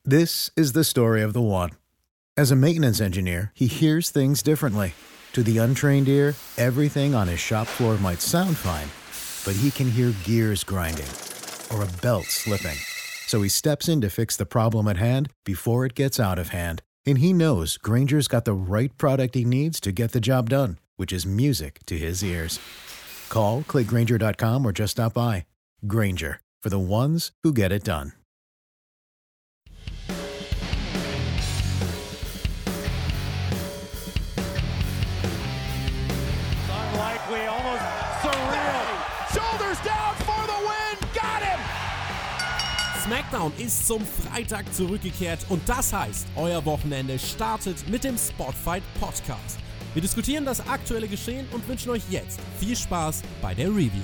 This is the story of the one. As a maintenance engineer, he hears things differently. To the untrained ear, everything on his shop floor might sound fine, but he can hear gears grinding or a belt slipping. So he steps in to fix the problem at hand before it gets out of hand. And he knows Grainger's got the right product he needs to get the job done, which is music to his ears. Call, click Grainger.com or just stop by. Grainger, for the ones who get it done. Unlikely, almost surreal. Shoulders down for the win. Got him! SmackDown ist zum Freitag zurückgekehrt und das heißt, euer Wochenende startet mit dem Spotfight Podcast. Wir diskutieren das aktuelle Geschehen und wünschen euch jetzt viel Spaß bei der Review.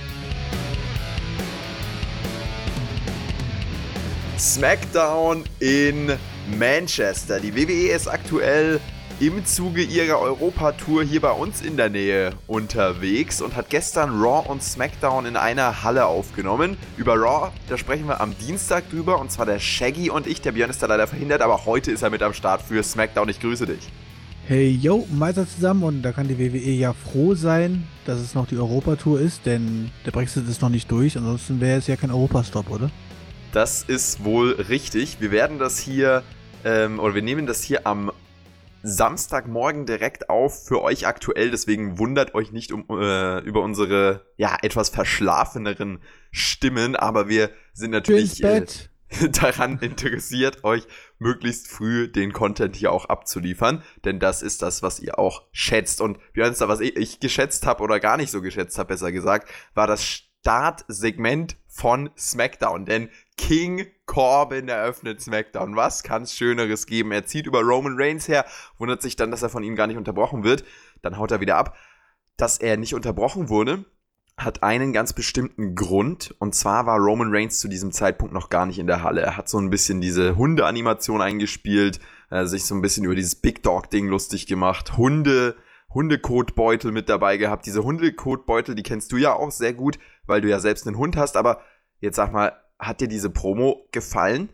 SmackDown in Manchester. Die WWE ist aktuell im Zuge ihrer Europatour hier bei uns in der Nähe unterwegs und hat gestern Raw und SmackDown in einer Halle aufgenommen. Über Raw, da sprechen wir am Dienstag drüber, und zwar der Shaggy und ich. Der Björn ist da leider verhindert, aber heute ist er mit am Start für SmackDown. Ich grüße dich. Hey, yo, Meister zusammen, und da kann die WWE ja froh sein, dass es noch die Europatour ist, denn der Brexit ist noch nicht durch, ansonsten wäre es ja kein Europastop, oder? Das ist wohl richtig. Wir werden das hier, wir nehmen das hier am Samstagmorgen direkt auf für euch aktuell, deswegen wundert euch nicht über unsere, etwas verschlafeneren Stimmen, aber wir sind natürlich daran interessiert, euch möglichst früh den Content hier auch abzuliefern, denn das ist das, was ihr auch schätzt. Und Björn, was ich geschätzt habe oder gar nicht so geschätzt habe, besser gesagt, war das Startsegment von SmackDown, denn King Corbin eröffnet SmackDown. Was kann es Schöneres geben? Er zieht über Roman Reigns her, wundert sich dann, dass er von ihm gar nicht unterbrochen wird. Dann haut er wieder ab. Dass er nicht unterbrochen wurde, hat einen ganz bestimmten Grund. Und zwar war Roman Reigns zu diesem Zeitpunkt noch gar nicht in der Halle. Er hat so ein bisschen diese Hunde-Animation eingespielt, sich so ein bisschen über dieses Big Dog-Ding lustig gemacht, Hundekotbeutel mit dabei gehabt. Diese Hundekotbeutel, die kennst du ja auch sehr gut, weil du ja selbst einen Hund hast. Aber jetzt sag mal, hat dir diese Promo gefallen?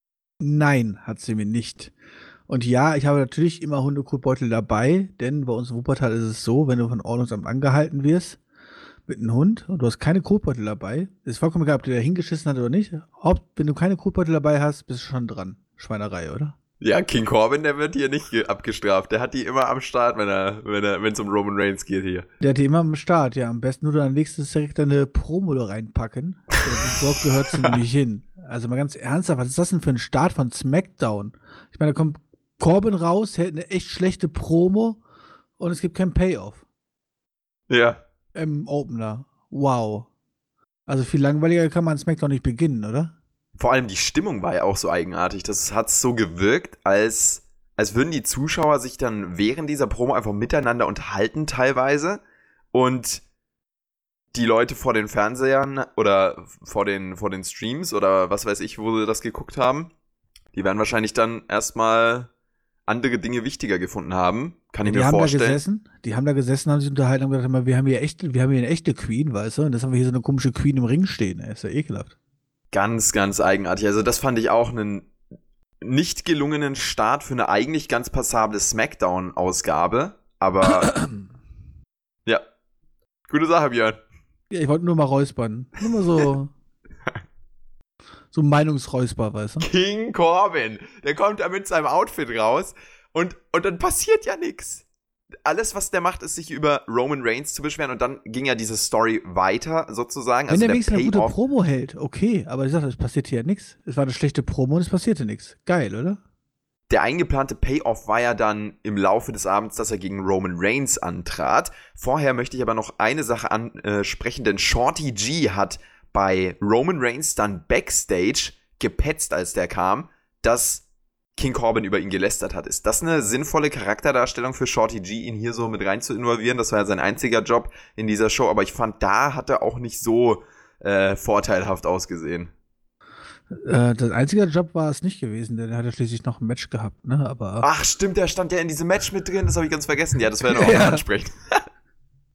Nein, hat sie mir nicht. Und ja, ich habe natürlich immer Hundekotbeutel dabei, denn bei uns in Wuppertal ist es so, wenn du von Ordnungsamt angehalten wirst mit einem Hund und du hast keine Kotbeutel dabei, ist vollkommen egal, ob der da hingeschissen hat oder nicht. Wenn du keine Kotbeutel dabei hast, bist du schon dran. Schweinerei, oder? Ja, King Corbin, der wird hier nicht abgestraft. Der hat die immer am Start, wenn es um Roman Reigns geht hier. Der hat die immer am Start, ja. Am besten nur dann nächstes direkt eine Promo da reinpacken. Dort gehört sie nämlich hin. Also mal ganz ernsthaft, was ist das denn für ein Start von SmackDown? Ich meine, da kommt Corbin raus, hält eine echt schlechte Promo und es gibt keinen Payoff. Ja. Im Opener. Wow. Also viel langweiliger kann man SmackDown nicht beginnen, oder? Vor allem die Stimmung war ja auch so eigenartig. Das hat so gewirkt, als würden die Zuschauer sich dann während dieser Promo einfach miteinander unterhalten teilweise. Und die Leute vor den Fernsehern oder vor den Streams oder was weiß ich, wo sie das geguckt haben, die werden wahrscheinlich dann erstmal andere Dinge wichtiger gefunden haben. Kann ich mir vorstellen. Die haben da gesessen, haben sich unterhalten und gesagt, wir haben hier eine echte Queen, weißt du? Und das haben wir hier so eine komische Queen im Ring stehen. Ist ja ekelhaft. Ganz, ganz eigenartig. Also das fand ich auch einen nicht gelungenen Start für eine eigentlich ganz passable SmackDown-Ausgabe. Aber ja, gute Sache, Björn. Ja, ich wollte nur mal räuspern. Nur mal so Meinungsräusper, weißt du? King Corbin, der kommt da mit seinem Outfit raus und dann passiert ja nichts. Alles, was der macht, ist sich über Roman Reigns zu beschweren, und dann ging ja diese Story weiter, sozusagen. Wenn der wenigstens eine gute Promo hält, okay, aber ich sag, es passiert hier ja nichts. Es war eine schlechte Promo und es passierte nichts. Geil, oder? Der eingeplante Payoff war ja dann im Laufe des Abends, dass er gegen Roman Reigns antrat. Vorher möchte ich aber noch eine Sache ansprechen, denn Shorty G hat bei Roman Reigns dann Backstage gepetzt, als der kam, dass King Corbin über ihn gelästert hat. Ist das eine sinnvolle Charakterdarstellung für Shorty G, ihn hier so mit rein zu involvieren? Das war ja sein einziger Job in dieser Show, aber ich fand, da hat er auch nicht so vorteilhaft ausgesehen. Das einzige Job war es nicht gewesen, denn er hat ja schließlich noch ein Match gehabt, ne? Aber ach stimmt, der stand ja in diesem Match mit drin, das habe ich ganz vergessen. Ja, das wäre ja noch ansprechen.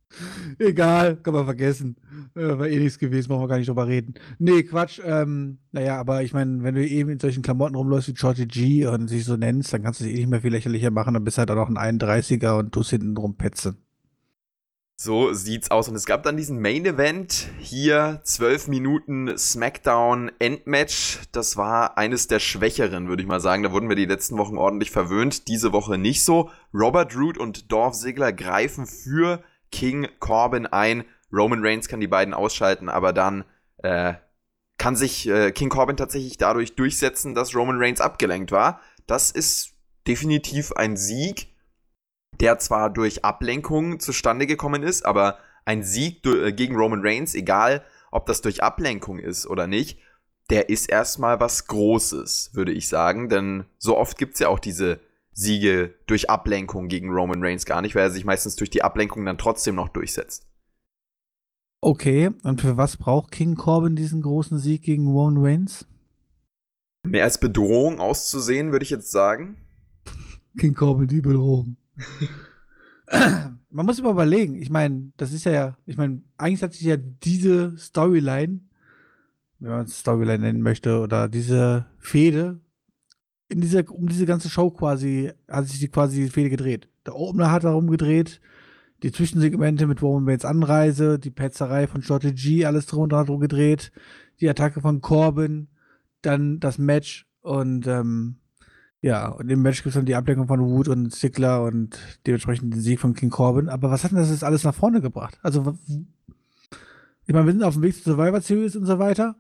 Egal, kann man vergessen. War eh nichts gewesen, brauchen wir gar nicht drüber reden. Nee, Quatsch. Naja, aber ich meine, wenn du eben in solchen Klamotten rumläufst wie Shorty G und sich so nennst, dann kannst du dich eh nicht mehr viel lächerlicher machen, dann bist du halt auch noch ein 31er und tust hinten drum petzen. So sieht's aus. Und es gab dann diesen Main Event hier, 12 Minuten SmackDown Endmatch. Das war eines der schwächeren, würde ich mal sagen. Da wurden wir die letzten Wochen ordentlich verwöhnt. Diese Woche nicht so. Robert Roode und Dolph Ziggler greifen für King Corbin ein. Roman Reigns kann die beiden ausschalten, aber dann kann sich King Corbin tatsächlich dadurch durchsetzen, dass Roman Reigns abgelenkt war. Das ist definitiv ein Sieg, der zwar durch Ablenkung zustande gekommen ist, aber ein Sieg gegen Roman Reigns, egal ob das durch Ablenkung ist oder nicht, der ist erstmal was Großes, würde ich sagen, denn so oft gibt es ja auch diese Siege durch Ablenkung gegen Roman Reigns gar nicht, weil er sich meistens durch die Ablenkung dann trotzdem noch durchsetzt. Okay, und für was braucht King Corbin diesen großen Sieg gegen Roman Reigns? Mehr als Bedrohung auszusehen, würde ich jetzt sagen. King Corbin, die Bedrohung. Man muss immer überlegen, ich meine, eigentlich hat sich ja diese Storyline, wenn man es Storyline nennen möchte, oder diese Fehde, um diese ganze Show quasi, hat sich die Fehde gedreht. Der Opener hat darum gedreht, die Zwischensegmente mit Roman Reigns Anreise, die Petzerei von Shorty G, alles drum und drum gedreht, die Attacke von Corbin, dann das Match und und im Match gibt es dann die Ablenkung von Wood und Ziggler und dementsprechend den Sieg von King Corbin. Aber was hat denn das jetzt alles nach vorne gebracht? Also, ich meine, wir sind auf dem Weg zur Survivor Series und so weiter.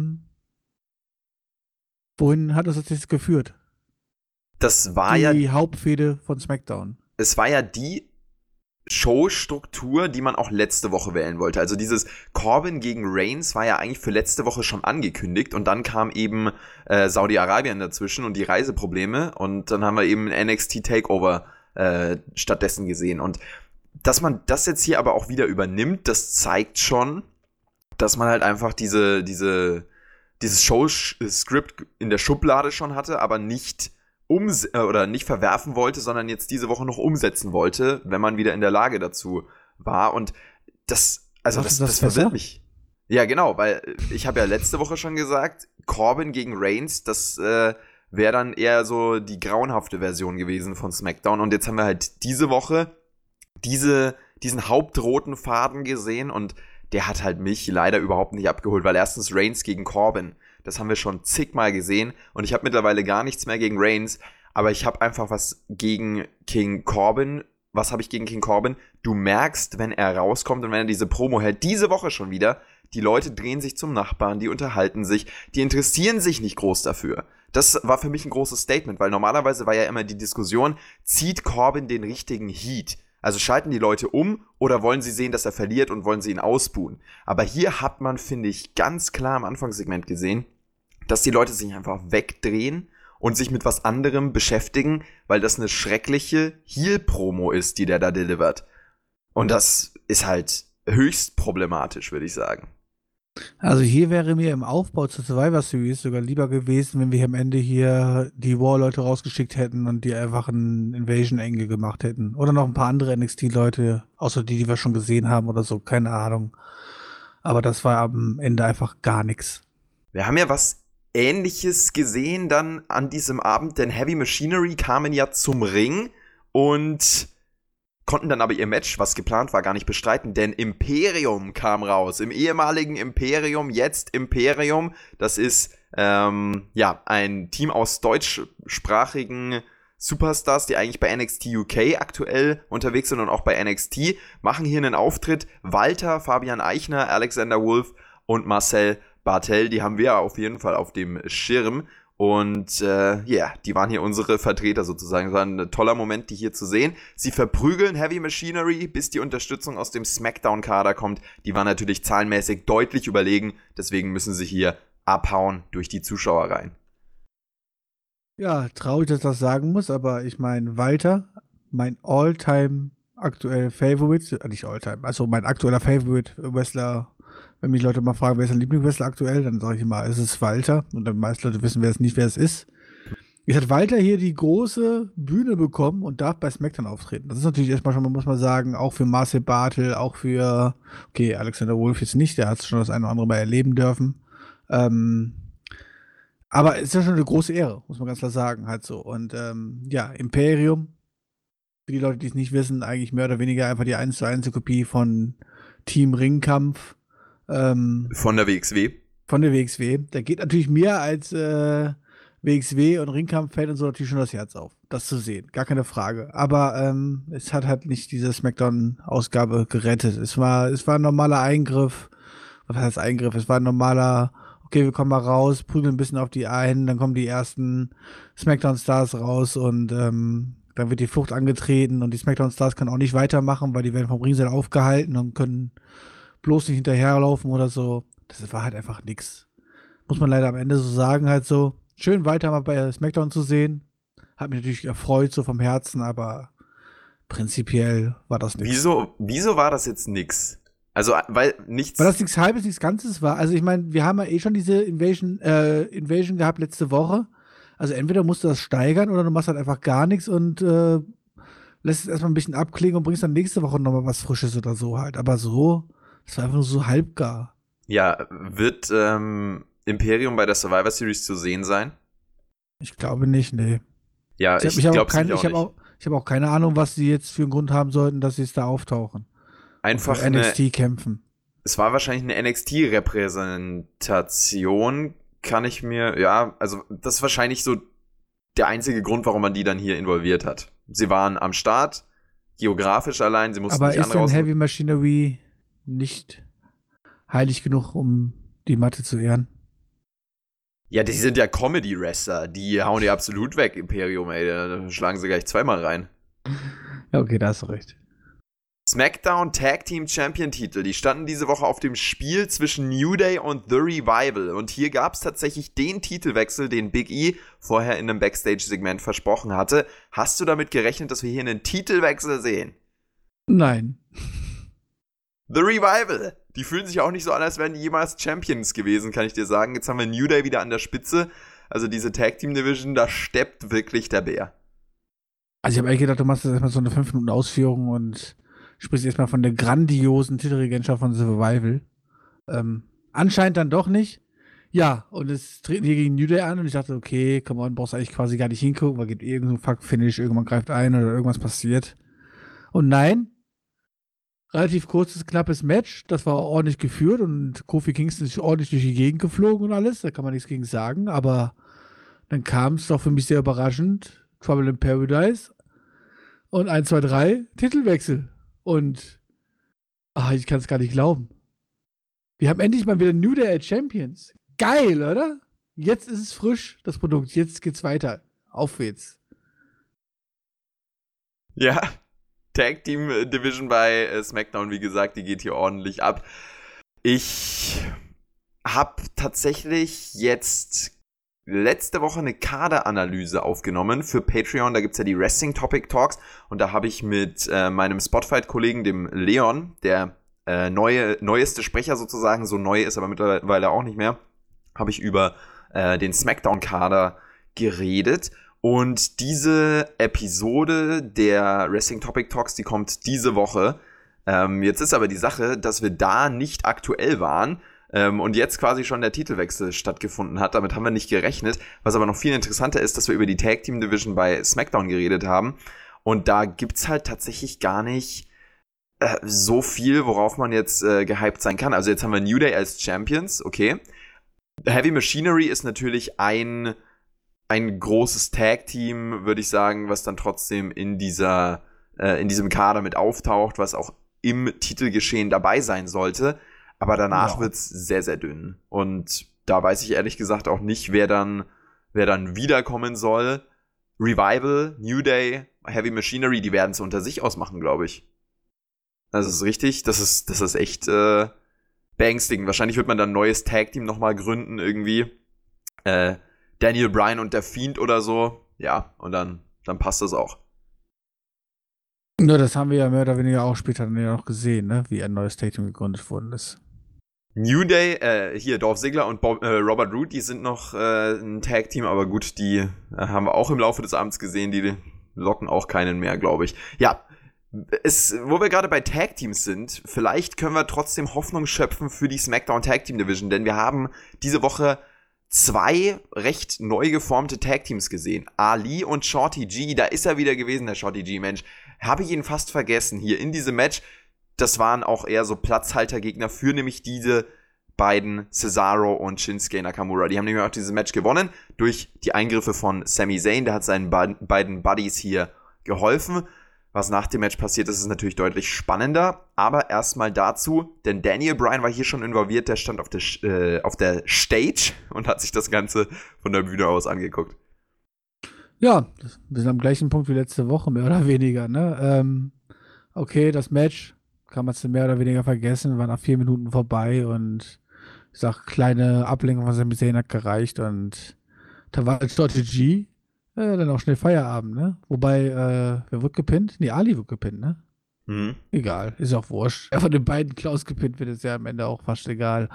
Wohin hat das jetzt geführt? Das war die Hauptfehde von SmackDown. Es war ja die Showstruktur, die man auch letzte Woche wählen wollte. Also dieses Corbin gegen Reigns war ja eigentlich für letzte Woche schon angekündigt und dann kam eben Saudi-Arabien dazwischen und die Reiseprobleme und dann haben wir eben NXT Takeover stattdessen gesehen. Und dass man das jetzt hier aber auch wieder übernimmt, das zeigt schon, dass man halt einfach dieses Show-Skript in der Schublade schon hatte, aber nicht nicht verwerfen wollte, sondern jetzt diese Woche noch umsetzen wollte, wenn man wieder in der Lage dazu war. Und das verwirrt mich. Ja, genau, weil ich habe ja letzte Woche schon gesagt, Corbin gegen Reigns, das wäre dann eher so die grauenhafte Version gewesen von SmackDown. Und jetzt haben wir halt diese Woche diesen hauptroten Faden gesehen und der hat halt mich leider überhaupt nicht abgeholt, weil erstens Reigns gegen Corbin, das haben wir schon zigmal gesehen und ich habe mittlerweile gar nichts mehr gegen Reigns, aber ich habe einfach was gegen King Corbin. Was habe ich gegen King Corbin? Du merkst, wenn er rauskommt und wenn er diese Promo hält, diese Woche schon wieder, die Leute drehen sich zum Nachbarn, die unterhalten sich, die interessieren sich nicht groß dafür. Das war für mich ein großes Statement, weil normalerweise war ja immer die Diskussion, zieht Corbin den richtigen Heat? Also schalten die Leute um oder wollen sie sehen, dass er verliert und wollen sie ihn ausbuhen? Aber hier hat man, finde ich, ganz klar im Anfangssegment gesehen, dass die Leute sich einfach wegdrehen und sich mit was anderem beschäftigen, weil das eine schreckliche Heel-Promo ist, die der da delivert. Und das ist halt höchst problematisch, würde ich sagen. Also hier wäre mir im Aufbau zur Survivor Series sogar lieber gewesen, wenn wir am Ende hier die War-Leute rausgeschickt hätten und die einfach einen Invasion-Angle gemacht hätten. Oder noch ein paar andere NXT-Leute, außer die wir schon gesehen haben oder so, keine Ahnung. Aber das war am Ende einfach gar nichts. Wir haben ja was Ähnliches gesehen dann an diesem Abend, denn Heavy Machinery kamen ja zum Ring und konnten dann aber ihr Match, was geplant war, gar nicht bestreiten, denn Imperium kam raus. Im ehemaligen Imperium, jetzt Imperium. Das ist ein Team aus deutschsprachigen Superstars, die eigentlich bei NXT UK aktuell unterwegs sind und auch bei NXT, machen hier einen Auftritt. Walter, Fabian Eichner, Alexander Wolf und Marcel Bartel, die haben wir auf jeden Fall auf dem Schirm. Und die waren hier unsere Vertreter sozusagen. Es war ein toller Moment, die hier zu sehen. Sie verprügeln Heavy Machinery, bis die Unterstützung aus dem SmackDown-Kader kommt. Die war natürlich zahlenmäßig deutlich überlegen. Deswegen müssen sie hier abhauen durch die Zuschauer rein. Ja, traurig, dass ich das sagen muss, aber ich meine, Walter, mein All-Time aktuell Favorite, nicht All-Time, also mein aktueller Favorite-Wrestler. Wenn mich Leute mal fragen, wer ist dein Lieblingswrestler aktuell, dann sage ich immer, es ist Walter. Und dann meisten Leute wissen, wer es ist. Jetzt hat Walter hier die große Bühne bekommen und darf bei SmackDown auftreten. Das ist natürlich erstmal schon, muss man sagen, auch für Marcel Bartel, auch für, okay, Alexander Wolf jetzt nicht, der hat es schon das eine oder andere Mal erleben dürfen. Aber es ist ja schon eine große Ehre, muss man ganz klar sagen, halt so. Und ja, Imperium, für die Leute, die es nicht wissen, eigentlich mehr oder weniger einfach die 1:1 Kopie von Team Ringkampf. Von der WXW. Von der WXW. Da geht natürlich mir als WXW und Ringkampf-Fan und so natürlich schon das Herz auf, das zu sehen. Gar keine Frage. Aber es hat halt nicht diese Smackdown-Ausgabe gerettet. Es war ein normaler Eingriff. Was heißt Eingriff? Es war ein normaler, okay, wir kommen mal raus, prügeln ein bisschen auf die ein, dann kommen die ersten Smackdown-Stars raus und dann wird die Flucht angetreten und die Smackdown-Stars können auch nicht weitermachen, weil die werden vom Ringseil aufgehalten und können bloß nicht hinterherlaufen oder so. Das war halt einfach nix. Muss man leider am Ende so sagen, halt so. Schön weiter mal bei SmackDown zu sehen. Hat mich natürlich erfreut, so vom Herzen, aber prinzipiell war das nix. Wieso war das jetzt nix? Also, weil nichts. Weil das nichts Halbes, nichts Ganzes war. Also, ich meine, wir haben ja eh schon diese Invasion gehabt letzte Woche. Also, entweder musst du das steigern oder du machst halt einfach gar nichts und lässt es erstmal ein bisschen abklingen und bringst dann nächste Woche nochmal was Frisches oder so halt. Aber so, das war einfach nur so halbgar. Ja, wird Imperium bei der Survivor Series zu sehen sein? Ich glaube nicht, nee. Ja, ich glaube nicht. Ich habe auch keine Ahnung, was sie jetzt für einen Grund haben sollten, dass sie jetzt da auftauchen. Einfach NXT kämpfen. Es war wahrscheinlich eine NXT-Repräsentation, kann ich mir, ja, also das ist wahrscheinlich so der einzige Grund, warum man die dann hier involviert hat. Sie waren am Start, geografisch allein, sie mussten aber nicht ist denn Heavy Machinery nicht heilig genug, um die Matte zu ehren? Ja, die sind ja Comedy-Wrestler, die hauen die absolut weg, Imperium, ey, da schlagen sie gleich zweimal rein. Ja, okay, da hast du recht. SmackDown Tag Team Champion Titel, die standen diese Woche auf dem Spiel zwischen New Day und The Revival. Und hier gab es tatsächlich den Titelwechsel, den Big E vorher in einem Backstage-Segment versprochen hatte. Hast du damit gerechnet, dass wir hier einen Titelwechsel sehen? Nein. The Revival, die fühlen sich auch nicht so an, als wären die jemals Champions gewesen, kann ich dir sagen. Jetzt haben wir New Day wieder an der Spitze. Also diese Tag Team Division, da steppt wirklich der Bär. Also ich habe eigentlich gedacht, du machst jetzt erstmal so eine 5 Minuten Ausführung und sprichst erstmal von der grandiosen Titelregentschaft von The Revival. Anscheinend dann doch nicht. Ja, und es treten hier gegen New Day an und ich dachte, okay, come on, brauchst eigentlich quasi gar nicht hingucken, weil gibt irgendein Fuck-Finish, irgendwann greift ein oder irgendwas passiert. Und nein, relativ kurzes, knappes Match, das war ordentlich geführt und Kofi Kingston ist ordentlich durch die Gegend geflogen und alles, da kann man nichts gegen sagen, aber dann kam es doch für mich sehr überraschend, Trouble in Paradise und 1, 2, 3, Titelwechsel. Und ich kann es gar nicht glauben. Wir haben endlich mal wieder New Day als Champions. Geil, oder? Jetzt ist es frisch, das Produkt. Jetzt geht's weiter. Aufwärts. Ja, Tag Team Division bei SmackDown, wie gesagt, die geht hier ordentlich ab. Ich habe tatsächlich jetzt letzte Woche eine Kaderanalyse aufgenommen für Patreon. Da gibt's ja die Wrestling Topic Talks und da habe ich mit meinem Spotfight-Kollegen, dem Leon, der neueste Sprecher sozusagen, so neu ist aber mittlerweile auch nicht mehr, habe ich über den Smackdown-Kader geredet. Und diese Episode der Wrestling Topic Talks, die kommt diese Woche. Jetzt ist aber die Sache, dass wir da nicht aktuell waren und jetzt quasi schon der Titelwechsel stattgefunden hat. Damit haben wir nicht gerechnet. Was aber noch viel interessanter ist, dass wir über die Tag Team Division bei SmackDown geredet haben. Und da gibt's halt tatsächlich gar nicht so viel, worauf man jetzt gehypt sein kann. Also jetzt haben wir New Day als Champions, okay. Heavy Machinery ist natürlich ein großes Tag-Team, würde ich sagen, was dann trotzdem in diesem Kader mit auftaucht, was auch im Titelgeschehen dabei sein sollte. Aber danach wird's sehr, sehr dünn. Und da weiß ich ehrlich gesagt auch nicht, wer dann wiederkommen soll. Revival, New Day, Heavy Machinery, die werden es unter sich ausmachen, glaube ich. Das ist richtig. Das ist echt beängstigend. Wahrscheinlich wird man dann ein neues Tag-Team nochmal gründen irgendwie. Daniel Bryan und der Fiend oder so. Ja, und dann passt das auch. Ja, das haben wir ja mehr oder weniger auch später dann ja noch gesehen, ne? Wie ein neues Tag-Team gegründet worden ist. New Day, hier Dolph Ziggler und Robert Roode, die sind noch ein Tag-Team, aber gut, die haben wir auch im Laufe des Abends gesehen, die locken auch keinen mehr, glaube ich. Ja, wo wir gerade bei Tag-Teams sind, vielleicht können wir trotzdem Hoffnung schöpfen für die SmackDown Tag-Team Division, denn wir haben diese Woche 2 recht neu geformte Tag-Teams gesehen. Ali und Shorty G, da ist er wieder gewesen, der Shorty G, Mensch. Habe ich ihn fast vergessen hier in diesem Match. Das waren auch eher so Platzhaltergegner für nämlich diese beiden, Cesaro und Shinsuke Nakamura. Die haben nämlich auch dieses Match gewonnen durch die Eingriffe von Sami Zayn. Der hat seinen beiden Buddies hier geholfen. Was nach dem Match passiert ist, ist natürlich deutlich spannender. Aber erstmal dazu, denn Daniel Bryan war hier schon involviert. Der stand auf der Stage und hat sich das Ganze von der Bühne aus angeguckt. Ja, wir sind am gleichen Punkt wie letzte Woche, mehr oder weniger, ne? Okay, das Match kann man mehr oder weniger vergessen, war nach 4 Minuten vorbei und ich sag, kleine Ablenkung von Sami Zayn hat gereicht und da war als Shorty G dann auch schnell Feierabend, ne? Wobei, wer wird gepinnt? Nee, Ali wird gepinnt, ne? Mhm. Egal, ist auch wurscht. Wer von den beiden Klaus gepinnt wird, ist ja am Ende auch fast egal.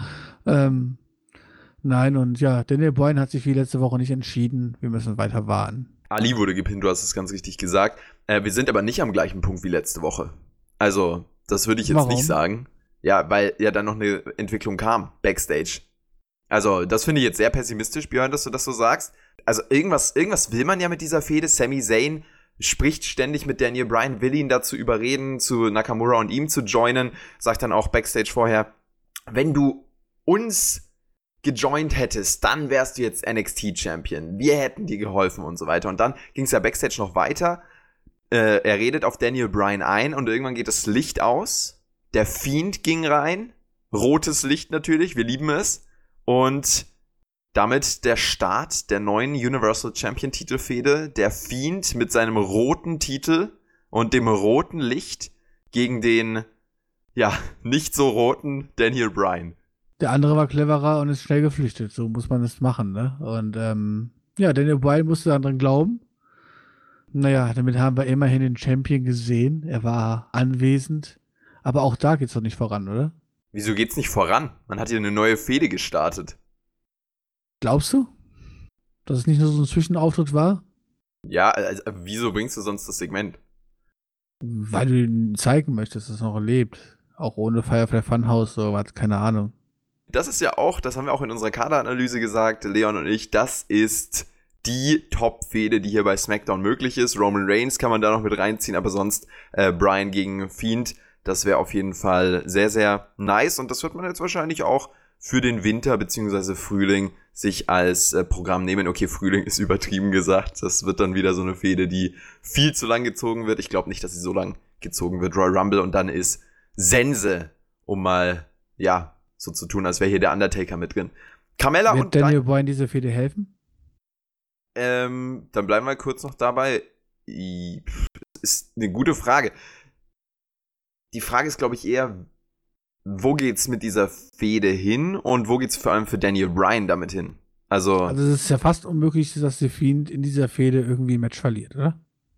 Nein, und ja, Daniel Bryan hat sich wie letzte Woche nicht entschieden. Wir müssen weiter warten. Ali wurde gepinnt, du hast es ganz richtig gesagt. Wir sind aber nicht am gleichen Punkt wie letzte Woche. Also, das würde ich jetzt nicht sagen. Ja, weil ja dann noch eine Entwicklung kam, Backstage. Also, das finde ich jetzt sehr pessimistisch, Björn, dass du das so sagst. Also, irgendwas will man ja mit dieser Fehde. Sami Zayn spricht ständig mit Daniel Bryan, will ihn dazu überreden, zu Nakamura und ihm zu joinen. Sagt dann auch Backstage vorher, wenn du uns gejoint hättest, dann wärst du jetzt NXT-Champion. Wir hätten dir geholfen und so weiter. Und dann ging es ja Backstage noch weiter. Er redet auf Daniel Bryan ein und irgendwann geht das Licht aus. Der Fiend ging rein. Rotes Licht natürlich, wir lieben es. Und damit der Start der neuen Universal Champion Titelfehde. Der Fiend mit seinem roten Titel und dem roten Licht gegen den, ja, nicht so roten Daniel Bryan. Der andere war cleverer und ist schnell geflüchtet. So muss man es machen, ne? Und ja, Daniel Bryan musste daran glauben. Naja, damit haben wir immerhin den Champion gesehen. Er war anwesend. Aber auch da geht's doch nicht voran, oder? Wieso geht's nicht voran? Man hat hier eine neue Fehde gestartet. Glaubst du? Dass es nicht nur so ein Zwischenauftritt war? Ja, also, wieso bringst du sonst das Segment? Weil du ihm zeigen möchtest, dass es noch lebt. Auch ohne Firefly Funhouse oder was, keine Ahnung. Das ist ja auch, das haben wir auch in unserer Kaderanalyse gesagt, Leon und ich, das ist die Top-Fehde, die hier bei SmackDown möglich ist. Roman Reigns kann man da noch mit reinziehen, aber sonst Bryan gegen Fiend, das wäre auf jeden Fall sehr, sehr nice und das wird man jetzt wahrscheinlich auch für den Winter bzw. Frühling sich als Programm nehmen. Okay, Frühling ist übertrieben gesagt, das wird dann wieder so eine Fehde, die viel zu lang gezogen wird. Ich glaube nicht, dass sie so lang gezogen wird. Royal Rumble und dann ist Sense, um mal, ja, so zu tun, als wäre hier der Undertaker mit drin. Carmella wird und Daniel Bryan diese Fehde helfen? Dann bleiben wir kurz noch dabei. Ist eine gute Frage. Die Frage ist, glaube ich, eher, wo geht's mit dieser Fehde hin und wo geht's vor allem für Daniel Bryan damit hin? Also es ist ja fast unmöglich, dass der Fiend in dieser Fehde irgendwie ein Match verliert, oder?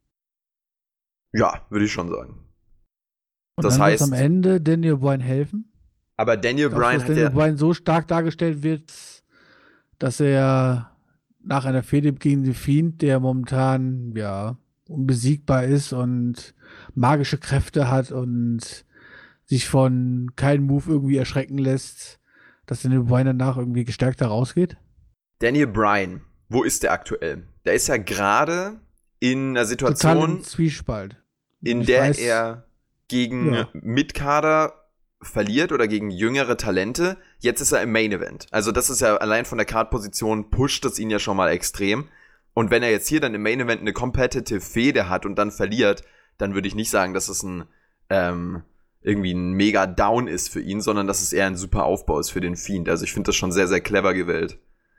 Ja, würde ich schon sagen. Und das dann heißt, wird am Ende Daniel Bryan helfen? aber Daniel Bryan hat Daniel Bryan so stark dargestellt wird, dass er nach einer Fehde gegen den Fiend, der momentan ja unbesiegbar ist und magische Kräfte hat und sich von keinem Move irgendwie erschrecken lässt, dass Daniel Bryan danach irgendwie gestärkter rausgeht? Daniel Bryan, wo ist der aktuell? Der ist ja gerade in einer Total Situation, im Zwiespalt. in Ich der weiß, er gegen Mitkader verliert oder gegen jüngere Talente. Jetzt ist er im Main Event. Also das ist ja allein von der Card-Position pusht es ihn ja schon mal extrem. Und wenn er jetzt hier dann im Main Event eine competitive Fehde hat und dann verliert, dann würde ich nicht sagen, dass es ein irgendwie ein mega Down ist für ihn, sondern dass es eher ein super Aufbau ist für den Fiend. Also ich finde das schon sehr, sehr clever gewählt.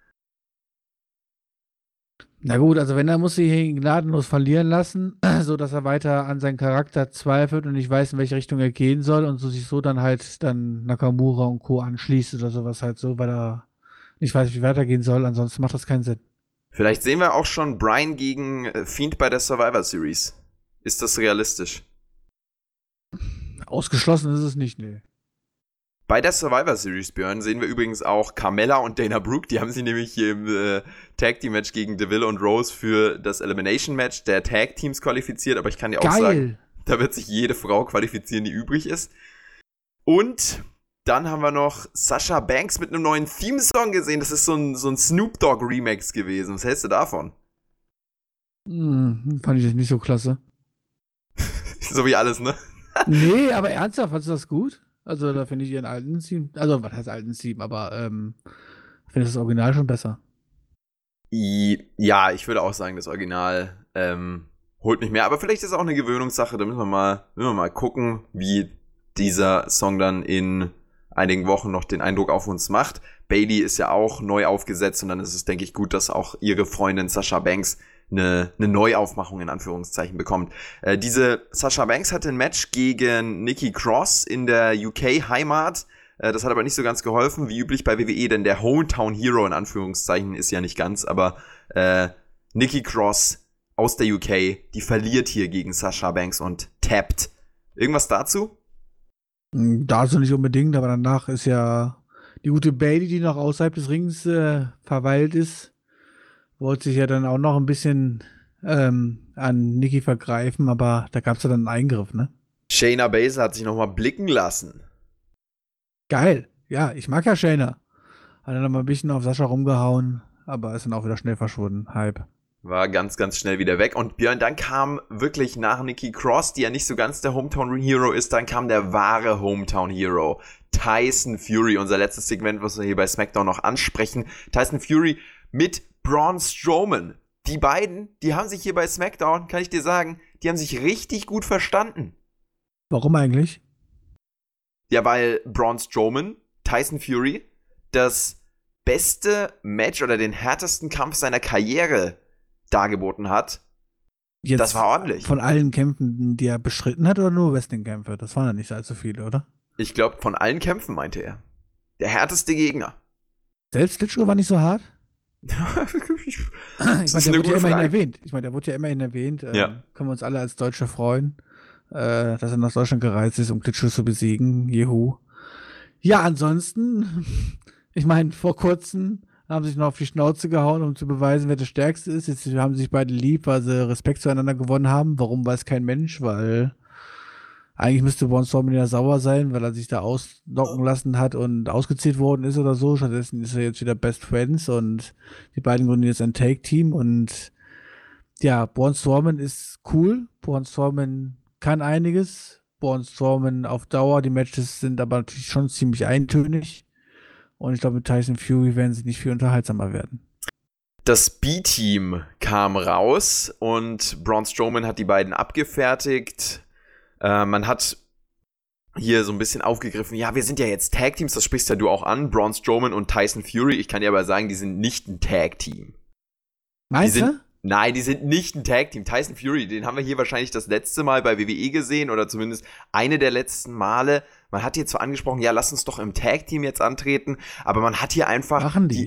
Na gut, also wenn, er muss sich ihn gnadenlos verlieren lassen, so dass er weiter an seinen Charakter zweifelt und nicht weiß, in welche Richtung er gehen soll und so sich so dann halt dann Nakamura und Co. anschließt oder sowas halt so, weil er nicht weiß, wie weitergehen soll. Ansonsten macht das keinen Sinn. Vielleicht sehen wir auch schon Bryan gegen Fiend bei der Survivor Series. Ist das realistisch? Ausgeschlossen ist es nicht, nee. Bei der Survivor Series, Björn, sehen wir übrigens auch Carmella und Dana Brooke. Die haben sich nämlich hier im Tag-Team-Match gegen Deville und Rose für das Elimination-Match der Tag-Teams qualifiziert. Aber ich kann dir auch sagen, da wird sich jede Frau qualifizieren, die übrig ist. Und dann haben wir noch Sasha Banks mit einem neuen Theme-Song gesehen. Das ist so ein Snoop Dogg-Remix gewesen. Was hältst du davon? Fand ich nicht so klasse. So wie alles, ne? Nee, aber ernsthaft, fandest du das gut? Also da finde ich ihren alten Theme, also was heißt alten Theme, aber finde ich das Original schon besser. Ja, ich würde auch sagen, das Original holt mich mehr. Aber vielleicht ist es auch eine Gewöhnungssache. Da müssen wir mal gucken, wie dieser Song dann in einigen Wochen noch den Eindruck auf uns macht. Bayley ist ja auch neu aufgesetzt und dann ist es, denke ich, gut, dass auch ihre Freundin Sasha Banks eine Neuaufmachung in Anführungszeichen bekommt. Diese Sasha Banks hatte ein Match gegen Nikki Cross in der UK-Heimat. Das hat aber nicht so ganz geholfen, wie üblich bei WWE, denn der Hometown Hero in Anführungszeichen ist ja nicht ganz, aber Nikki Cross aus der UK, die verliert hier gegen Sasha Banks und tappt. Irgendwas dazu? Dazu nicht unbedingt, aber danach ist ja die gute Bayley, die noch außerhalb des Rings verweilt ist, wollte sich ja dann auch noch ein bisschen an Nikki vergreifen, aber da gab es ja dann einen Eingriff, ne? Shayna Baszler hat sich nochmal blicken lassen. Geil. Ja, ich mag ja Shayna. Hat dann noch mal ein bisschen auf Sascha rumgehauen, aber ist dann auch wieder schnell verschwunden. Hype. War ganz, ganz schnell wieder weg. Und Björn, dann kam wirklich nach Nikki Cross, die ja nicht so ganz der Hometown Hero ist, dann kam der wahre Hometown Hero. Tyson Fury, unser letztes Segment, was wir hier bei SmackDown noch ansprechen. Tyson Fury mit Braun Strowman. Die beiden, die haben sich hier bei SmackDown, kann ich dir sagen, die haben sich richtig gut verstanden. Warum eigentlich? Ja, weil Braun Strowman, Tyson Fury, das beste Match oder den härtesten Kampf seiner Karriere dargeboten hat. Jetzt das war ordentlich. Von allen Kämpfen, die er bestritten hat, oder nur Wrestling-Kämpfe? Das waren ja nicht allzu viele, oder? Ich glaube, von allen Kämpfen, meinte er. Der härteste Gegner. Selbst Klitschko war nicht so hart? Ich meine, der wurde ja immerhin erwähnt. Der wurde ja immerhin erwähnt. Ja. Können wir uns alle als Deutsche freuen, dass er nach Deutschland gereist ist, um Klitschko zu besiegen. Juhu. Ja, ansonsten, ich meine, vor kurzem haben sich noch auf die Schnauze gehauen, um zu beweisen, wer der Stärkste ist. Jetzt haben sie sich beide lieb, weil sie Respekt zueinander gewonnen haben. Warum, weiß kein Mensch, weil eigentlich müsste Braun Strowman ja sauer sein, weil er sich da auslocken lassen hat und ausgezählt worden ist oder so. Stattdessen ist er jetzt wieder Best Friends und die beiden gründen jetzt ein Take-Team und ja, Braun Strowman ist cool. Braun Strowman kann einiges. Braun Strowman auf Dauer, die Matches sind aber natürlich schon ziemlich eintönig. Und ich glaube, mit Tyson Fury werden sie nicht viel unterhaltsamer werden. Das B-Team kam raus und Braun Strowman hat die beiden abgefertigt. Man hat hier so ein bisschen aufgegriffen, ja, wir sind ja jetzt Tag-Teams, das sprichst ja du auch an, Braun Strowman und Tyson Fury. Ich kann dir aber sagen, die sind nicht ein Tag-Team. Meinst du? Nein, die sind nicht ein Tag-Team. Tyson Fury, den haben wir hier wahrscheinlich das letzte Mal bei WWE gesehen oder zumindest eine der letzten Male. Man hat hier zwar angesprochen, ja, lass uns doch im Tag-Team jetzt antreten, aber man hat hier einfach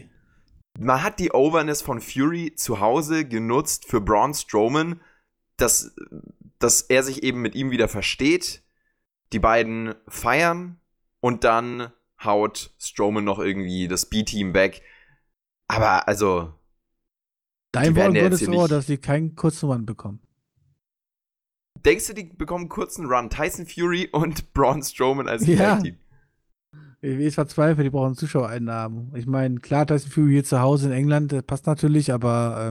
man hat die Overness von Fury zu Hause genutzt für Braun Strowman, dass er sich eben mit ihm wieder versteht, die beiden feiern und dann haut Strowman noch irgendwie das B-Team weg. Aber also dein Wort Gottes Ohr, dass sie keinen kurzen Run bekommen. Denkst du, die bekommen einen kurzen Run? Tyson Fury und Braun Strowman als Tag-Team? WWE ist verzweifelt, die brauchen Zuschauereinnahmen. Ich meine, klar, Tyson Fury hier zu Hause in England, das passt natürlich, aber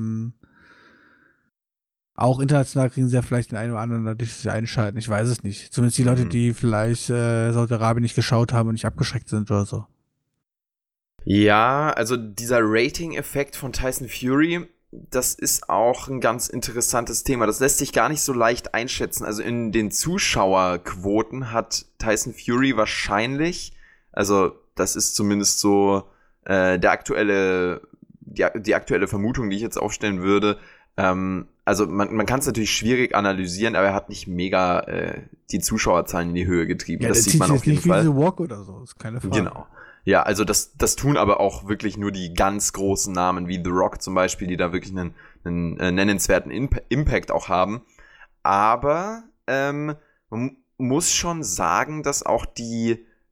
auch international kriegen sie ja vielleicht den einen oder anderen natürlich einschalten. Ich weiß es nicht. Zumindest die Leute, die vielleicht Saudi-Arabien nicht geschaut haben und nicht abgeschreckt sind oder so. Ja, also dieser Rating-Effekt von Tyson Fury, das ist auch ein ganz interessantes Thema. Das lässt sich gar nicht so leicht einschätzen. Also in den Zuschauerquoten hat Tyson Fury wahrscheinlich, also das ist zumindest so die aktuelle Vermutung, die ich jetzt aufstellen würde. Also man kann es natürlich schwierig analysieren, aber er hat nicht mega die Zuschauerzahlen in die Höhe getrieben. Ja, das sieht man auf jeden Fall. Nicht wie The Walk oder so, ist keine Frage. Genau. Ja, also das tun aber auch wirklich nur die ganz großen Namen wie The Rock zum Beispiel, die da wirklich einen nennenswerten Impact auch haben. Aber man muss schon sagen, dass auch die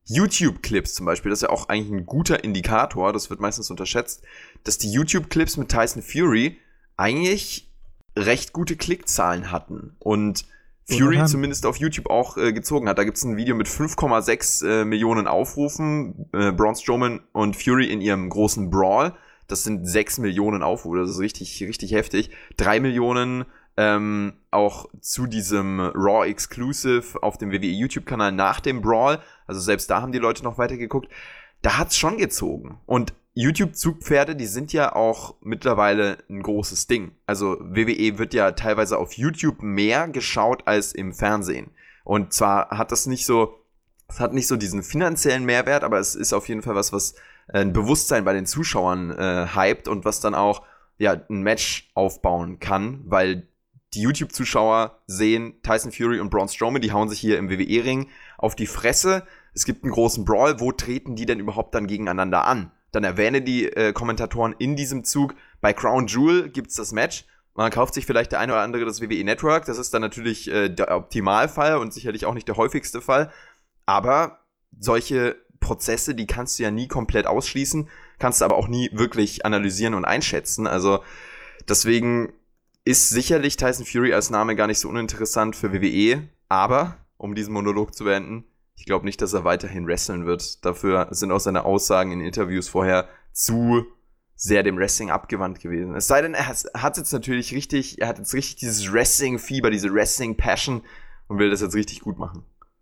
YouTube-Clips zum Beispiel, das ist ja auch eigentlich ein guter Indikator, das wird meistens unterschätzt, dass die YouTube-Clips mit Tyson Fury eigentlich recht gute Klickzahlen hatten und Fury zumindest auf YouTube auch gezogen hat. Da gibt's ein Video mit 5,6 Millionen Aufrufen, Braun Strowman und Fury in ihrem großen Brawl. Das sind 6 Millionen Aufrufe, das ist richtig, richtig heftig. 3 Millionen auch zu diesem Raw Exclusive auf dem WWE YouTube-Kanal nach dem Brawl. Also selbst da haben die Leute noch weiter geguckt. Da hat's schon gezogen. Und YouTube-Zugpferde, die sind ja auch mittlerweile ein großes Ding. Also WWE wird ja teilweise auf YouTube mehr geschaut als im Fernsehen. Und zwar hat es hat nicht so diesen finanziellen Mehrwert, aber es ist auf jeden Fall was ein Bewusstsein bei den Zuschauern hypt und was dann auch ein Match aufbauen kann, weil die YouTube-Zuschauer sehen Tyson Fury und Braun Strowman, die hauen sich hier im WWE-Ring auf die Fresse. Es gibt einen großen Brawl, wo treten die denn überhaupt dann gegeneinander an? Dann erwähnen die Kommentatoren in diesem Zug, bei Crown Jewel gibt's das Match. Man kauft sich vielleicht der eine oder andere das WWE Network. Das ist dann natürlich der Optimalfall und sicherlich auch nicht der häufigste Fall. Aber solche Prozesse, die kannst du ja nie komplett ausschließen, kannst du aber auch nie wirklich analysieren und einschätzen. Also deswegen ist sicherlich Tyson Fury als Name gar nicht so uninteressant für WWE. Aber, um diesen Monolog zu beenden, ich glaube nicht, dass er weiterhin wresteln wird. Dafür sind auch seine Aussagen in Interviews vorher zu sehr dem Wrestling abgewandt gewesen. Es sei denn, er hat jetzt richtig dieses Wrestling-Fieber, diese Wrestling-Passion und will das jetzt richtig gut machen.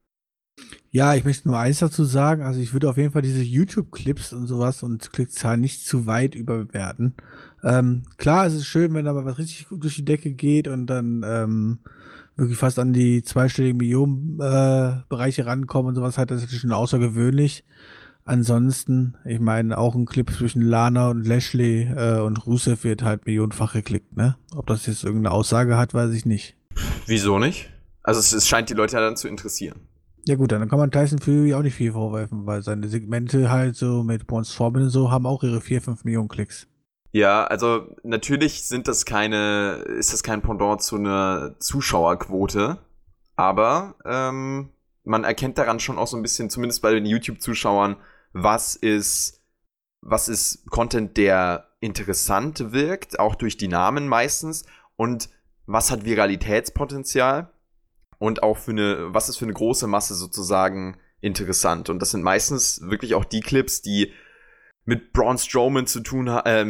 Ja, ich möchte nur eins dazu sagen. Also ich würde auf jeden Fall diese YouTube-Clips und sowas und Klickzahlen nicht zu weit überbewerten. Klar, es ist schön, wenn da mal was richtig gut durch die Decke geht und dann wirklich fast an die zweistelligen Millionen Bereiche rankommen und sowas, das ist natürlich schon außergewöhnlich. Ansonsten, ich meine, auch ein Clip zwischen Lana und Lashley und Rusev wird halt millionenfach geklickt, ne? Ob das jetzt irgendeine Aussage hat, weiß ich nicht. Wieso nicht? Also es scheint die Leute ja dann zu interessieren. Ja gut, dann kann man Tyson Fury auch nicht viel vorwerfen, weil seine Segmente halt so mit Braun Strowman und so haben auch ihre 4-5 Millionen Klicks. Ja, also natürlich ist das kein Pendant zu einer Zuschauerquote, aber man erkennt daran schon auch so ein bisschen, zumindest bei den YouTube-Zuschauern, was ist Content, der interessant wirkt, auch durch die Namen meistens, und was hat Viralitätspotenzial und auch was ist für eine große Masse sozusagen interessant. Und das sind meistens wirklich auch die Clips, die mit Braun Strowman zu tun haben,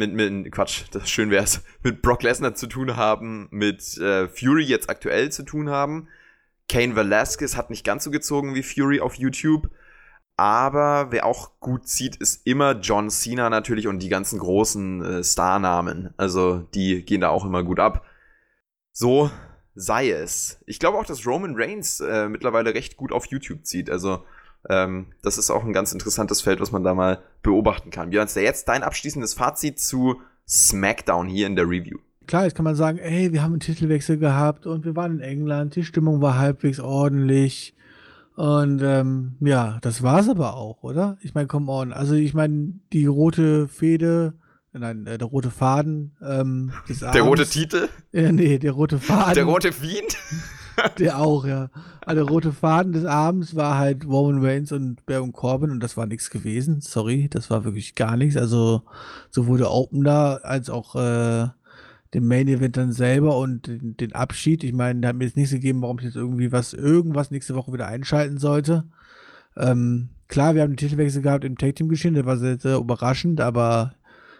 mit Brock Lesnar zu tun haben, mit Fury jetzt aktuell zu tun haben. Cain Velasquez hat nicht ganz so gezogen wie Fury auf YouTube, aber wer auch gut zieht, ist immer John Cena natürlich und die ganzen großen Starnamen. Also die gehen da auch immer gut ab. So sei es. Ich glaube auch, dass Roman Reigns mittlerweile recht gut auf YouTube zieht. Also das ist auch ein ganz interessantes Feld, was man da mal beobachten kann. Björn, jetzt dein abschließendes Fazit zu SmackDown hier in der Review. Klar, jetzt kann man sagen, ey, wir haben einen Titelwechsel gehabt und wir waren in England, die Stimmung war halbwegs ordentlich und das war's aber auch, oder? Ich meine, come on, also ich meine, die rote Fehde, der rote Faden des Abends. Der rote Titel? Nee, der rote Faden. Der rote Fiend? Der auch, ja. Also der rote Faden des Abends war halt Roman Reigns und Baron Corbin und das war nichts gewesen. Sorry, das war wirklich gar nichts. Also sowohl der Opener als auch den Main Event dann selber und den Abschied. Ich meine, da hat mir jetzt nichts gegeben, warum ich jetzt irgendwas nächste Woche wieder einschalten sollte. Klar, wir haben den Titelwechsel gehabt im Tag Team Geschehen, der war sehr, sehr überraschend, aber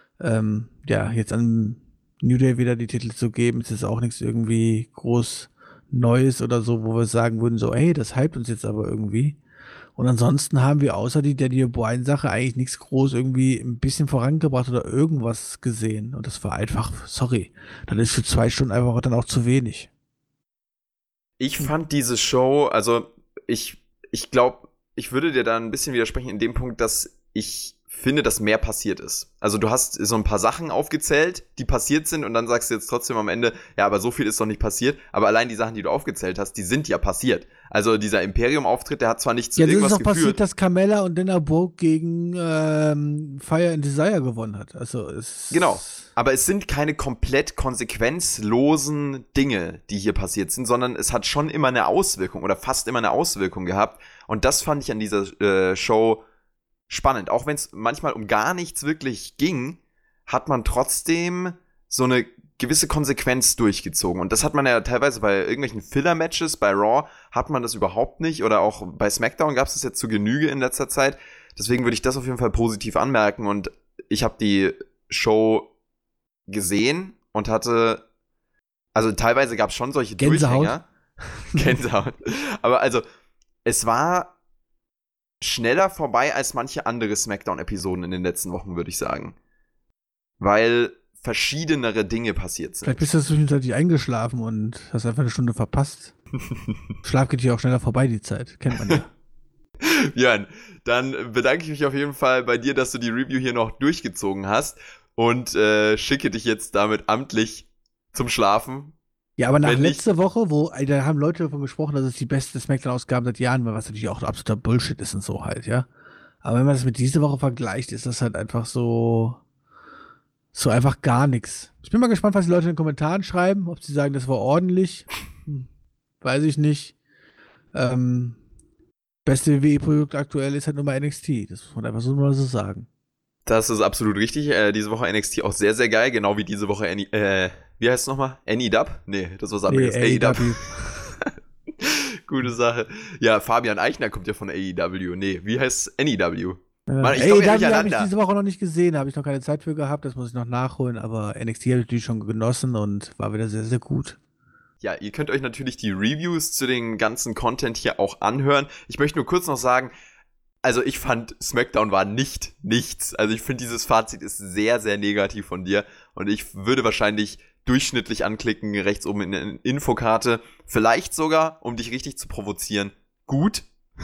jetzt an New Day wieder die Titel zu geben, ist jetzt auch nichts irgendwie groß Neues oder so, wo wir sagen würden, so, ey, das hypt uns jetzt aber irgendwie. Und ansonsten haben wir außer die Daniel Bryan-Sache eigentlich nichts groß irgendwie ein bisschen vorangebracht oder irgendwas gesehen. Und das war einfach, sorry, das ist für 2 Stunden einfach dann auch zu wenig. Ich fand diese Show, also ich glaube, ich würde dir da ein bisschen widersprechen in dem Punkt, dass ich finde, dass mehr passiert ist. Also du hast so ein paar Sachen aufgezählt, die passiert sind und dann sagst du jetzt trotzdem am Ende, ja, aber so viel ist doch nicht passiert. Aber allein die Sachen, die du aufgezählt hast, die sind ja passiert. Also dieser Imperium-Auftritt, der hat zwar nicht zu irgendwas geführt. Ja, das ist doch passiert, dass Carmella und Dana Brooke gegen Fire and Desire gewonnen hat. Also genau. Aber es sind keine komplett konsequenzlosen Dinge, die hier passiert sind, sondern es hat schon immer eine Auswirkung oder fast immer eine Auswirkung gehabt. Und das fand ich an dieser Show spannend. Auch wenn es manchmal um gar nichts wirklich ging, hat man trotzdem so eine gewisse Konsequenz durchgezogen. Und das hat man ja teilweise bei irgendwelchen Filler-Matches, bei Raw hat man das überhaupt nicht. Oder auch bei SmackDown gab es das jetzt zu Genüge in letzter Zeit. Deswegen würde ich das auf jeden Fall positiv anmerken. Und ich habe die Show gesehen und hatte, also teilweise gab es schon solche Durchhänger. Gänsehaut. Aber also, es war schneller vorbei als manche andere SmackDown-Episoden in den letzten Wochen, würde ich sagen. Weil verschiedenere Dinge passiert sind. Vielleicht bist du zwischenzeitlich eingeschlafen und hast einfach eine Stunde verpasst. Schlaf geht hier auch schneller vorbei, die Zeit. Kennt man ja. Björn, dann bedanke ich mich auf jeden Fall bei dir, dass du die Review hier noch durchgezogen hast. Und schicke dich jetzt damit amtlich zum Schlafen. Ja, aber nach letzter Woche, da haben Leute davon gesprochen, dass es die beste Smackdown-Ausgabe seit Jahren war, was natürlich auch absoluter Bullshit ist und so halt, ja. Aber wenn man das mit dieser Woche vergleicht, ist das halt einfach so einfach gar nichts. Ich bin mal gespannt, was die Leute in den Kommentaren schreiben, ob sie sagen, das war ordentlich. Weiß ich nicht. Beste WWE-Produkt aktuell ist halt nur mal NXT. Das muss man einfach so mal so sagen. Das ist absolut richtig. Diese Woche NXT auch sehr, sehr geil. Genau wie diese Woche wie heißt es nochmal? AEW? Nee, das war was anderes. Nee, AEW. Gute Sache. Ja, Fabian Eichner kommt ja von AEW. Nee, wie heißt NEW? Mann, AEW habe ich diese Woche noch nicht gesehen. Da habe ich noch keine Zeit für gehabt. Das muss ich noch nachholen. Aber NXT habe ich natürlich schon genossen und war wieder sehr, sehr gut. Ja, ihr könnt euch natürlich die Reviews zu den ganzen Content hier auch anhören. Ich möchte nur kurz noch sagen, also ich fand, SmackDown war nichts. Also ich finde, dieses Fazit ist sehr, sehr negativ von dir. Und ich würde wahrscheinlich durchschnittlich anklicken, rechts oben in der Infokarte. Vielleicht sogar, um dich richtig zu provozieren, gut.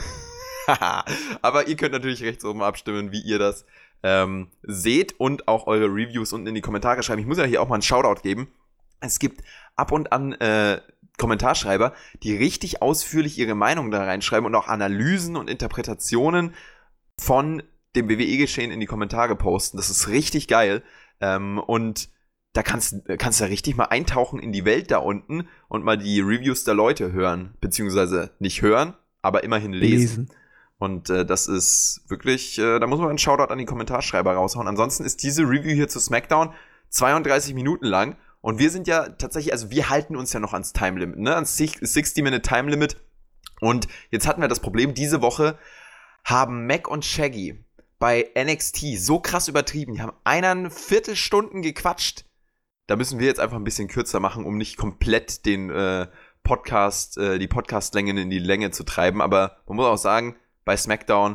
Aber ihr könnt natürlich rechts oben abstimmen, wie ihr das seht. Und auch eure Reviews unten in die Kommentare schreiben. Ich muss ja hier auch mal einen Shoutout geben. Es gibt ab und an Kommentarschreiber, die richtig ausführlich ihre Meinung da reinschreiben und auch Analysen und Interpretationen von dem WWE-Geschehen in die Kommentare posten. Das ist richtig geil. Und da kannst du richtig mal eintauchen in die Welt da unten und mal die Reviews der Leute hören. Beziehungsweise nicht hören, aber immerhin lesen. Und das ist wirklich, da muss man einen Shoutout an die Kommentarschreiber raushauen. Ansonsten ist diese Review hier zu SmackDown 32 Minuten lang. Und wir sind ja tatsächlich, also wir halten uns ja noch ans Time-Limit, ne? Ans 60-Minute-Time-Limit. Und jetzt hatten wir das Problem, diese Woche haben Mac und Shaggy bei NXT so krass übertrieben. Die haben 1,25 Stunden gequatscht. Da müssen wir jetzt einfach ein bisschen kürzer machen, um nicht komplett den die Podcast-Längen in die Länge zu treiben. Aber man muss auch sagen, bei SmackDown,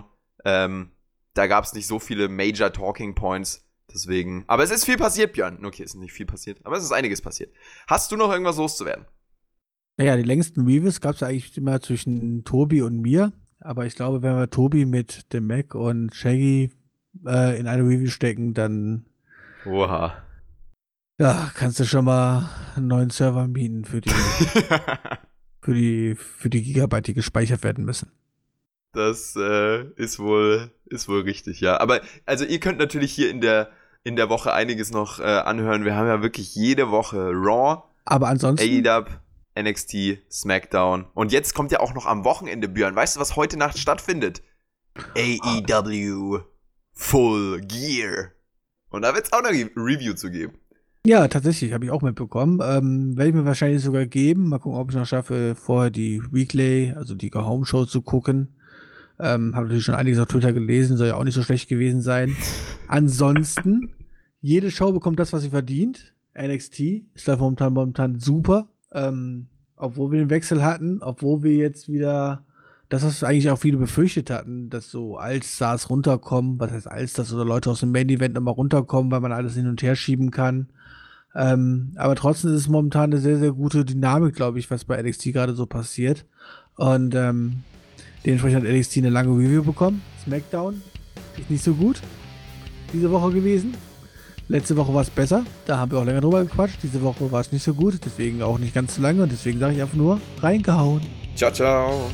da gab es nicht so viele Major Talking Points. Deswegen. Aber es ist viel passiert, Björn. Okay, es ist nicht viel passiert, aber es ist einiges passiert. Hast du noch irgendwas loszuwerden? Naja, die längsten Reviews gab es eigentlich immer zwischen Tobi und mir. Aber ich glaube, wenn wir Tobi mit dem Mac und Shaggy in eine Review stecken, dann Oha. Ja, kannst du schon mal einen neuen Server mieten für die Gigabyte, die gespeichert werden müssen. Das ist wohl richtig, ja. Aber also ihr könnt natürlich hier in der Woche einiges noch anhören. Wir haben ja wirklich jede Woche Raw, aber ansonsten AEW, NXT, SmackDown. Und jetzt kommt ja auch noch am Wochenende, Björn. Weißt du, was heute Nacht stattfindet? AEW Full Gear. Und da wird es auch noch eine Review zu geben. Ja, tatsächlich, habe ich auch mitbekommen. Werde ich mir wahrscheinlich sogar geben. Mal gucken, ob ich noch schaffe, vorher die Weekly, also die Go-Home-Show zu gucken. Habe natürlich schon einiges auf Twitter gelesen, soll ja auch nicht so schlecht gewesen sein. Ansonsten, jede Show bekommt das, was sie verdient. NXT ist da momentan super. Obwohl wir den Wechsel hatten, obwohl wir jetzt wieder das, was eigentlich auch viele befürchtet hatten, dass so Allstars runterkommen, was heißt Allstars oder Leute aus dem Main-Event nochmal runterkommen, weil man alles hin und her schieben kann. Aber trotzdem ist es momentan eine sehr, sehr gute Dynamik, glaube ich, was bei NXT gerade so passiert. Und dementsprechend hat NXT eine lange Review bekommen. SmackDown ist nicht so gut. diese Woche gewesen. Letzte Woche war es besser, da haben wir auch länger drüber gequatscht. Diese Woche war es nicht so gut, deswegen auch nicht ganz so lange. Und deswegen sage ich einfach nur, reingehauen. Ciao, ciao.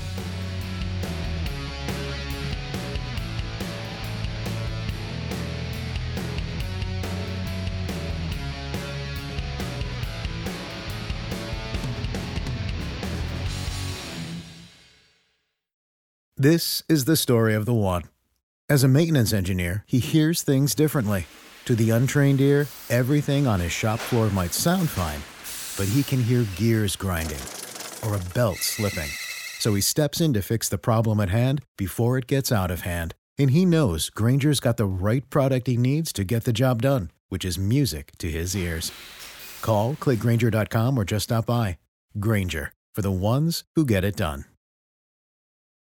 This is the story of the one. As a maintenance engineer, he hears things differently. To the untrained ear, everything on his shop floor might sound fine, but he can hear gears grinding or a belt slipping. So he steps in to fix the problem at hand before it gets out of hand. And he knows Grainger's got the right product he needs to get the job done, which is music to his ears. Call, click Grainger.com, or just stop by. Grainger, for the ones who get it done.